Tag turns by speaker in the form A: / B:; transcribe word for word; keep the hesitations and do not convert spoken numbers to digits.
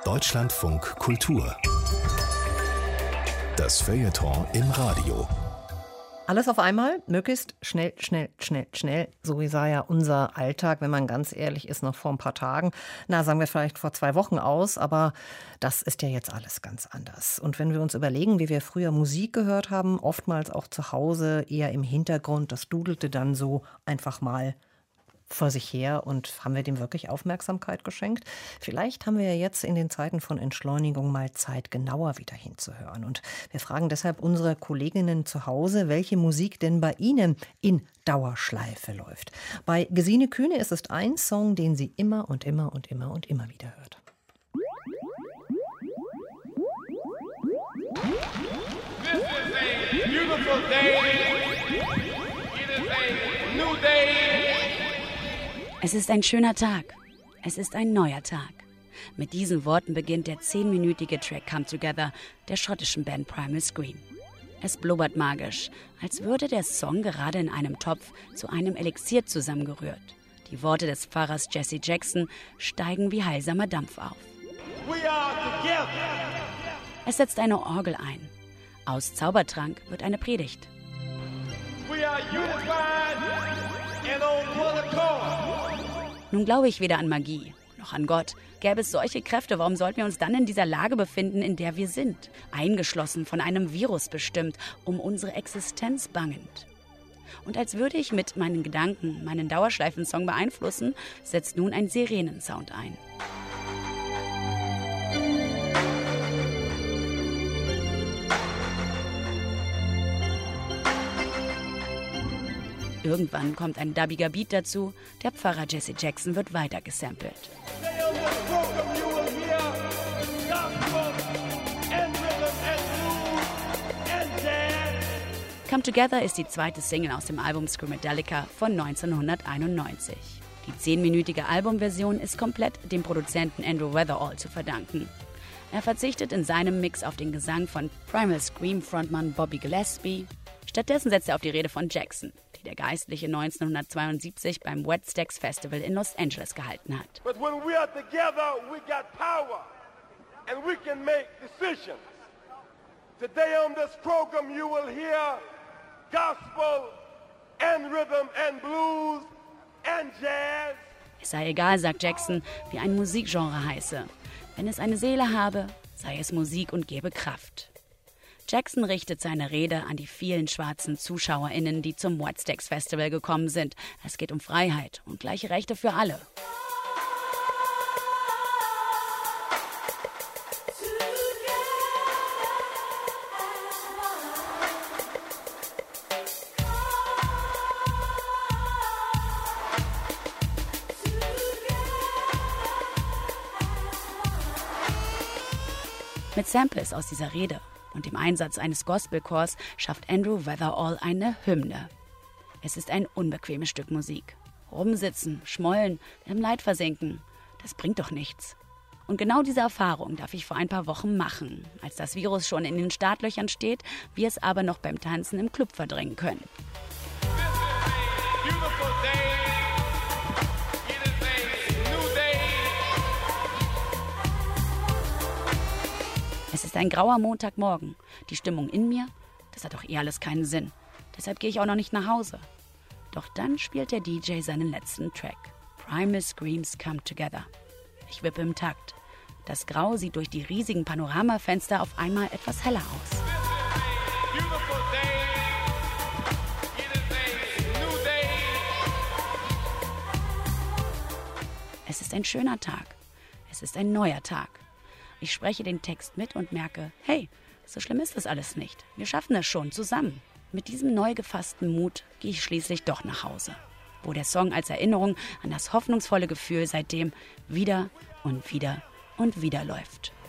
A: Deutschlandfunk Kultur. Das Feuilleton im Radio.
B: Alles auf einmal, möglichst schnell, schnell, schnell, schnell. So sah ja unser Alltag, wenn man ganz ehrlich ist, noch vor ein paar Tagen. Na, sagen wir vielleicht vor zwei Wochen aus, aber das ist ja jetzt alles ganz anders. Und wenn wir uns überlegen, wie wir früher Musik gehört haben, oftmals auch zu Hause, eher im Hintergrund, das dudelte dann so einfach mal vor sich her, und haben wir dem wirklich Aufmerksamkeit geschenkt? Vielleicht haben wir ja jetzt in den Zeiten von Entschleunigung mal Zeit, genauer wieder hinzuhören. Und wir fragen deshalb unsere Kolleginnen zu Hause, welche Musik denn bei ihnen in Dauerschleife läuft. Bei Gesine Kühne ist es ein Song, den sie immer und immer und immer und immer wieder hört.
C: This is a beautiful day. It is a new day.
D: Es ist ein schöner Tag. Es ist ein neuer Tag. Mit diesen Worten beginnt der zehnminütige Track Come Together der schottischen Band Primal Scream. Es blubbert magisch, als würde der Song gerade in einem Topf zu einem Elixier zusammengerührt. Die Worte des Pfarrers Jesse Jackson steigen wie heilsamer Dampf auf.
C: We are together.
D: Es setzt eine Orgel ein. Aus Zaubertrank wird eine Predigt.
C: We are unified and on one accord.
D: Nun glaube ich weder an Magie noch an Gott. Gäbe es solche Kräfte, warum sollten wir uns dann in dieser Lage befinden, in der wir sind? Eingeschlossen, von einem Virus bestimmt, um unsere Existenz bangend. Und als würde ich mit meinen Gedanken meinen Dauerschleifensong beeinflussen, setzt nun ein Sirenensound ein. Irgendwann kommt ein dubbiger Beat dazu, der Pfarrer Jesse Jackson wird weiter gesampelt. Come Together ist die zweite Single aus dem Album Screamadelica von neunzehnhunderteinundneunzig. Die zehnminütige Albumversion ist komplett dem Produzenten Andrew Weatherall zu verdanken. Er verzichtet in seinem Mix auf den Gesang von Primal Scream Frontmann Bobby Gillespie. Stattdessen setzt er auf die Rede von Jackson, die der Geistliche neunzehnhundertzweiundsiebzig beim Wet Stax Festival in Los Angeles gehalten hat.
C: But when we are together, we got power and we can make decisions. Today on this program you will hear gospel and rhythm and blues and jazz.
D: Es sei egal, sagt Jackson, wie ein Musikgenre heiße. Wenn es eine Seele habe, sei es Musik und gebe Kraft. Jackson richtet seine Rede an die vielen schwarzen ZuschauerInnen, die zum Wet Stax Festival gekommen sind. Es geht um Freiheit und gleiche Rechte für alle. Mit Samples aus dieser Rede und dem Einsatz eines Gospelchors schafft Andrew Weatherall eine Hymne. Es ist ein unbequemes Stück Musik. Rumsitzen, schmollen, im Leid versinken, das bringt doch nichts. Und genau diese Erfahrung darf ich vor ein paar Wochen machen, als das Virus schon in den Startlöchern steht, wir es aber noch beim Tanzen im Club verdrängen können. Es ist ein grauer Montagmorgen. Die Stimmung in mir, das hat doch eh alles keinen Sinn. Deshalb gehe ich auch noch nicht nach Hause. Doch dann spielt der D J seinen letzten Track. Primal Screams Come Together. Ich wippe im Takt. Das Grau sieht durch die riesigen Panoramafenster auf einmal etwas heller aus. Es ist ein schöner Tag. Es ist ein neuer Tag. Ich spreche den Text mit und merke, hey, so schlimm ist das alles nicht. Wir schaffen das schon zusammen. Mit diesem neu gefassten Mut gehe ich schließlich doch nach Hause, wo der Song als Erinnerung an das hoffnungsvolle Gefühl seitdem wieder und wieder und wieder läuft.